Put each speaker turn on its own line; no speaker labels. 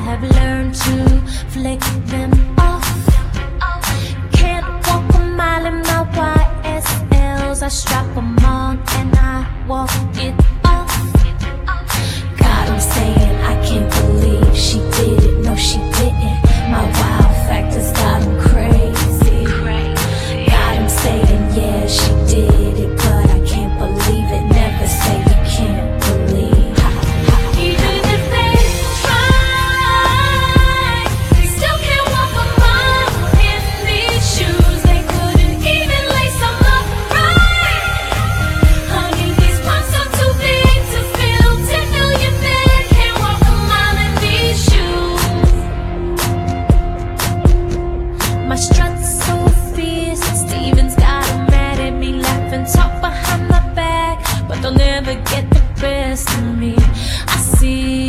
have learned to flick them off. Can't walk a mile in my YSLs. I strap them on and I walk it off. God, I'm saying I can't believe she did it. No, she didn't. My wow factors got him crazy. God, I'm saying yeah, she did it, but I can't believe it. Never say you can't believe. Even if they try, they still can't walk a mile in these shoes. They couldn't even lace them up right. Honey, these pumps are too big to fill 10 million men. Can't walk a mile in these shoes. My strut's so fierce, Steven's got 'em mad at me, laughing, talk behind my back, but they'll never get the best of me. I see